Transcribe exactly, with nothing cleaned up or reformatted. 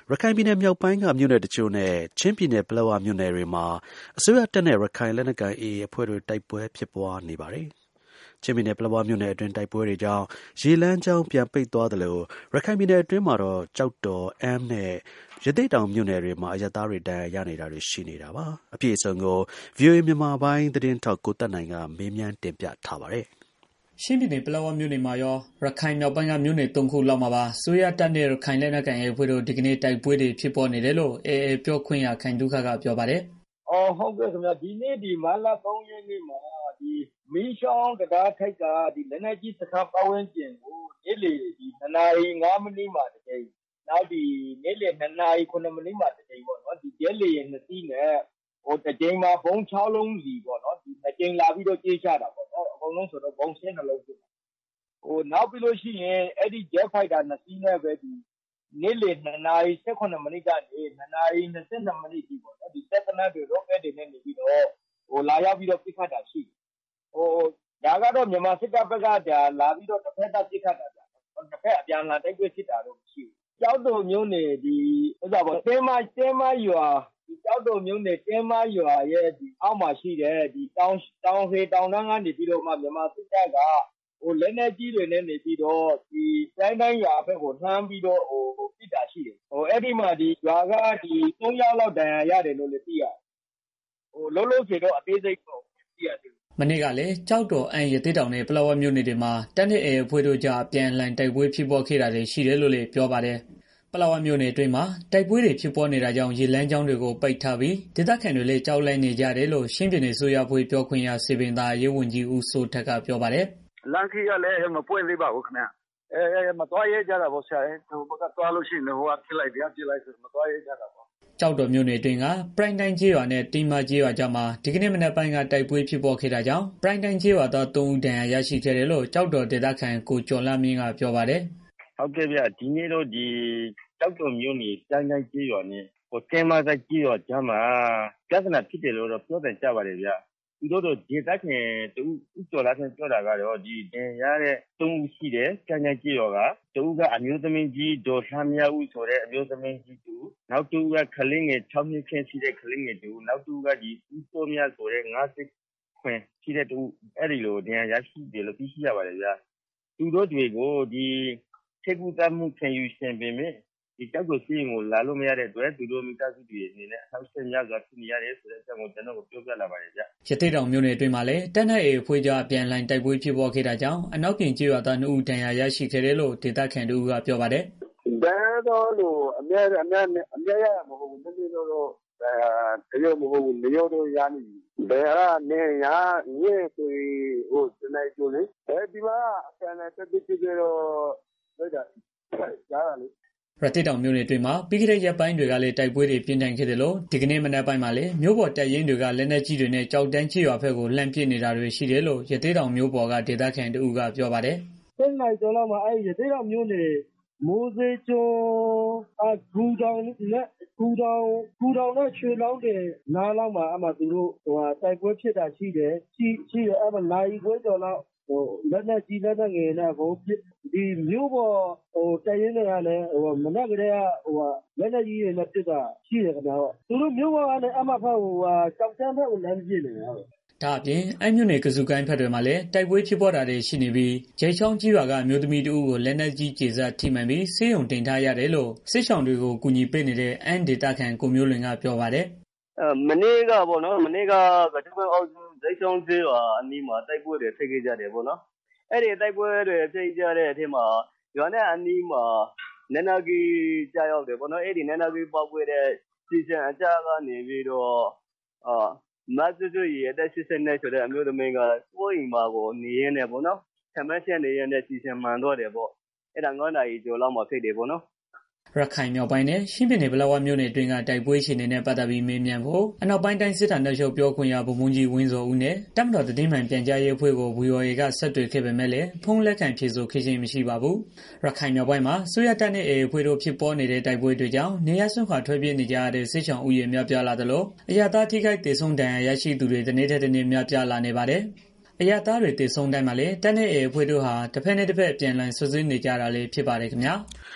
ရခိုင်ပြည်နယ်မြောက်ပိုင်းကမြို့နယ်တချို့နဲ့ချင်းပြည်နယ်ပလက်ဝမြို့နယ်တွေမှာအစိုးရတပ်နဲ့ရခိုင်လက်နက်ကိုင် အေအေ အဖွဲ့တို့တိုက်ပွဲဖြစ်ပွားနေပါတယ်။ချင်းပြည်နယ်ပလက်ဝမြို့နယ်အတွင်းတိုက်ပွဲတွေကြောင့်ရေလမ်းကြောင်းပြန်ပိတ်သွားသလိုရခိုင်ပြည်နယ်အတွင်းမှာတော့ကျောက်တော်အမ်းနဲ့ရသေ့တောင်မြို့နယ်တွေမှာအရပ်သားတွေဒဏ်ရာရနေတာတွေရှိနေတာပါ။အပြည့်အစုံကို ဗွီအိုအေ မြန်မာပိုင်းသတင်းထောက်ကိုသက်နိုင်ကမေးမြန်းတင်ပြထားပါတယ်။ချင်းပြည်နယ်ပလက်ဝမြို့နယ်မှာရောရခိုင်မြောက်ပိုင်းကမြို့နယ်သုံးခုလောက်မှာပါအစိုးရတပ်နဲ့ရခိုင်လက်နက်ကိုင် အေအေ အဖွဲ့တို့ဒီကနေ့တိုက်ပွဲတွေဖြစ်ပွားနေတယ်လို့ အေအေ ပြောခွင့်ရခိုင်သုခကပြောပါတယ်။ "အော်ဟုတ်ကဲ့ခင်ဗျာဒီနေ့ဒီမတ်လသုံးရက်နေ့မှာဒီမီးချောင်းတံတားထိပ်ကဒီလက်နက်ကြီးစခန်းပတ်ဝန်းကျင်ကိုနေ့လယ်ဒီနှစ်နာရီငါးမိနစ်မှာတစ်ကြိမ်နောက်ဒီနေ့လယ်နှစ်နာရီခုနှစ်မိနစ်မှာတစ်ကြိမ်ပေါ့နော်ဒီဂျက်လေယာဉ်နှစ်စီးနဲ့ဟိုတစ်ကြိမ်မှာဘုံ၆လုံးစီပေါ့နော်ဒီနှစ်ကြိမ်လာပြီးတော့ကြေးချတာပေါ့နော်အကုန်လုံးဆိုတော့ဘုံ၁၂လုံးဖြစ်တယ်ဟိုနောက်ပြီးလို့ရှိရင်အဲ့ဒီဂျက်ဖိုက်တာနှစ်စီးနဲ့ပဲဒီနေ့လယ်နှစ်နာရီ၁၈မိနစ်ကနေနှစ်နာရီ၂၂မိနစ်ဒီပေါ့နော်ဒီစက်တနက်တွေ rocket တွေနဲ့နေပြီးတော့ဟိုလာရောက်ပြီးတော့ပြစ်ခတ်တာရှိတယ်ဟိုဒါကတော့မြန်မာစစ်တပ်ဘက်ကဒါလာပြီးတော့တစ်ဖက်သက်ပြစ်ခတ်တာဗျာတစ်ဖက်အပြန်အလှန်တိုက်ပွဲဖြစ်တာတော့မရှိဘူးကျောက်တော်မျိုးနေဒီဥစ္စာပေါ့တင်းမတင်းမရွာဒီကျောက်တော်မျိုးနေတင်းမရွာရဲ့ဒီအောက်မှာရှိတယ်ဒီတောင်တောင်ဟေတောင်တန်းကနေပြီးတော့မှမြန်မာစစ်တပ်ကဟိုလက်နေကြီးတွေနဲ့နေပြီးတော့ဒီတိုင်းတိုင်းရွာဘက်ကိုလှမ်းပြီးတော့ဟိုပြစ်တာရှိတယ်ဟိုအဲ့ဒီမှာဒီရွာကဒီသုံးယောက်လောက်ဒဏ်ရာရတယ်လို့လည်းသိရတယ်ဟိုလုံးလုံးစီတော့အသေးစိတ်တော့သိရတယ်မနေ့ကလည်းကြောက်တော်အန်ရသေးတောင်နဲ့ပလောဝမြို့နယ်တွေမှာတပ်နဲ့အေအေအဖွဲ့တို့ကြားပြန်လှန်တိုက်ပွဲဖြစ်ပွားခဲ့တာတွေရှိတယ်လို့လည်းပြောပါတယ်။ပလောဝမြို့နယ်အတွင်းမှာတိုက်ပွဲတွေဖြစ်ပွားနေတာကြောင့်ရေလမ်းကြောင်းတွေကိုပိတ်ထားပြီးဒေသခံတွေလည်းကြောက်လန့်နေကြတယ်လို့ရှင်းပြည်နယ်ဆိုရဖွဲ့ပြောခွင့်ရစေပင်သာရေးဝန်ကြီးဦးစိုးထက်ကပြောပါတယ်။လမ်းခီးကလည်းမပွင့်သေးပါဘူးခင်ဗျာ။အဲမသွားရဲကြတာပေါ့ဆရာ။ဟိုဘက်ကသွားလို့ရှိရင်ဟိုကပြစ်လိုက်တရားပြစ်လိုက်ဆိုမသွားရဲကြတာပေါ့ကြောက်တော်မြို့နယ်အတွင်းကပရိုင်တိုင်းကျေးရွာနဲ့တီမာကျေးရွာကြားမှာဒီကနေ့မနက်ပိုင်းကတိုက်ပွဲဖြစ်ပေါ်ခဲ့တာကြောင့်ပရိုင်တိုင်းကျေးရွာသားသုံးဦးဒဏ်ရာရရှိခဲ့တယ်လို့ကြောက်တော်ဒေသခံကိုကျော်လမြင့်ကပြောပါတယ်။ဟုတ်ကဲ့ဗျဒီနေ့တော့ဒီကြောက်တော်မြို့နယ်ပရိုင်တိုင်းကျေးရွာနဲ့ဟိုကဲမဆိုင်ကျေးရွာကြားမှာပြဿနာဖြစ်တယ်လို့တော့ပြောတယ်ကြပါတယ်ဗျ။သူတို့တို့ဒေသခံတူဦးကျော်လာဆန်းပြောတာကတော့ဒီဒဏ်ရာတဲ့သုံးဦးရှိတယ်ပရိုင်တိုင်းကျေးရွာကတူကအမျိုးသမီးကြီးဒေါ်ဆန်းမြဦးဆိုတဲ့အမျိုးသမီးကြီးတူနောက်တူကခလင်းငယ်၆နှစ်ခန့်ရှိတဲ့ခလင်းငယ်တူနောက်တူကဒီဦးစောမြဆိုတဲ့၅၀ခွင်ရှိတဲ့တူအဲ့ဒီလိုဒဏ်ရာရရှိတယ်လို့သိရှိရပါတယ်ဗျာသူတို့တွေကိုဒီထိကူတမှုခံယူရှင်ပင်မဲ့ဒီတောက်ကိုစီးရင်ကိုလာလို့မရတဲ့အတွက်သူတို့မိသားစုတွေအနေနဲ့အထောက်အပံ့များစွာဖြစ်နေရတယ်ဆိုတဲ့အကြောင်းကိုကျွန်တော်တို့ပြောပြလာပါတယ်ဗျ။ရသေ့တောင်မြို့နယ်အတွင်းမှာလည်းတပ်နဲ့အေအေအဖွဲ့ကြားပြန်လှန်တိုက်ပွဲဖြစ်ပေါ်ခဲ့တာကြောင့်အနောက်ပြင်ကျေးရွာသားနှစ်ဦးဒဏ်ရာရရှိခဲ့တယ်လို့ဒေသခံတို့ကပြောပါတယ်။ဘယ်တော့လို့အမြဲအမြဲအမြဲရမဟုတ်ဘူးနည်းနည်းတော့တော့အဲတရုတ်မဟုတ်ဘူးနေရောတော့ရနေဘယ်ကနေရညေဆိုဟိုစနေကျိုးလေအဲဒီမှာအကန်နဲ့တက်ပြီးကြတော့လိုက်တာကြားရလေရသေ့တောင်မြို့နယ်အတွင်းမှာပြီးခဲ့တဲ့ရက်ပိုင်းတွေကလည်းတိုက်ပွဲတွေပြင်းထန်ခဲ့တယ်လို့ဒီကနေ့မနက်ပိုင်းမှာလည်းမြို့ပေါ်တပ်ရင်းတွေကလက်နက်ကြီးတွေနဲ့ကြောက်တန်းချရွာဘက်ကိုလှမ်းပစ်နေတာတွေရှိတယ်လို့ရသေ့တောင်မြို့ပေါ်ကဒေသခံတို့ကပြောပါတယ်။ဆက်နိုင်ကျော်လောက်မှာအဲရသေ့တောင်မြို့နယ်မိုးစေးကျော်အဂူတောင်နဲ့ဂူတောင်ဂူတောင်နဲ့ရွှေလောင်းတယ်နားလောက်မှာအမှသူတို့ဟိုတိုက်ပွဲဖြစ်တာရှိတယ်ရှိရှိတယ်အဲ့မှာနိုင်ခွဲကျော်လောက်ဟိုလက်နဲ့ကြီးလက်နဲ့ငယ်နဲ့ဟိုဒီမြို့ပေါ်ဟိုတရင်တွေကလည်းဟိုမနေ့ကတည်းကဟိုလက်နဲ့ကြီးတွေနဲ့ပြစ်တာရှိတယ်ခင်ဗျာသူတို့မြို့ပေါ်ကနေအမှဖက်ဟိုကြောက်တန်းဖက်ကိုလမ်းပြစ်နေတာဟုတ်ဒါအပြင်အမြို့နယ်ကစုကိုင်းဖက်တွေမှာလည်းတိုက်ပွဲဖြစ်ပေါ်တာတွေရှိနေပြီးဂျေချောင်းကြီးရွာကအမျိုးသမီးတို့ကိုလက်နက်ကြီးကျေစထိမှန်ပြီးဆေးရုံတင်ထားရတယ်လို့စစ်ဆောင်တွေကိုကူညီပေးနေတဲ့အန်ဒေတာခန်ကိုမျိုးလွင်ကပြောပါတယ်အဲမနေ့ကပေါ့နော်မနေ့ကကစုကိုင်းအောက်ဂျေချောင်းကြီးရွာအနီးမှာတိုက်ပွဲတွေဖြစ်ခဲ့ကြတယ်ပေါ့နော်အဲ့ဒီတိုက်ပွဲတွေဖြစ်ကြတဲ့အထက်မှာရွာနဲ့အနီးမှာနန္ဒဂီကြားရောက်တယ်ပေါ့နော်အဲ့ဒီနန္ဒဂီပောက်ပွဲတဲ့စီစဉ်အကြကနေပြီးတော့အာမတ်တူရီအသက်၈၀နဲ့ဆိုတဲ့အမျိုးသမီးကကိုယ့်အိမ်မှာကိုနေရင်းနဲ့ပေါ့နော်ဆမ်မက်ချက်နေရင်းနဲ့စီစဉ်မှန်တော့တယ်ပေါ့အဲ့ဒါငါးနာရီကျော်လောက်မှဖြစ်တယ်ပေါ့နော်ရခိုင်မြောက်ပိုင်းနဲ့ရှင်းပြည်နယ်ပလက်ဝမြို့နယ်အတွင်းကတိုက်ပွဲရှင်တွေနဲ့ပတ်သက်ပြီးမေးမြန်းဖို့အနောက်ပိုင်းတိုင်းစစ်ဌာနချုပ်ပြောခွင့်ရဗိုလ်မှူးကြီးဝင်းစောဦးနဲ့တပ်မတော်သတင်းမှန်ပြန်ကြားရေးအဖွဲ့ကို ဗီအိုအေ ကဆက်သွယ်ခဲ့ပေမဲ့လည်းဖုန်းလက်ခံဖြေဆိုခဲ့ခြင်းမရှိပါဘူး။ရခိုင်မြောက်ပိုင်းမှာဆိုရတပ်နဲ့အေအေအဖွဲ့တို့ဖြစ်ပေါ်နေတဲ့တိုက်ပွဲတွေကြောင့်နေရစွန့်ခွာထွက်ပြေးနေကြရတဲ့စစ်ဆောင်ဥယျာဉ်များပြားလာသလိုအရသာထိခိုက်ဒေဆုံးဒဏ်ရာရရှိသူတွေတနေ့ထက်တနေ့များပြားလာနေပါတယ်။အရသားတွေတည်ဆုံတိုင်းမှာလည်းတပ်နဲ့အေအဖွဲ့တို့ဟာတစ်ဖက်နဲ့တစ်ဖက်ပြန်လည်ဆွဆွေးနေကြတာလည်းဖြစ်ပါတယ်ခင်ဗျာ။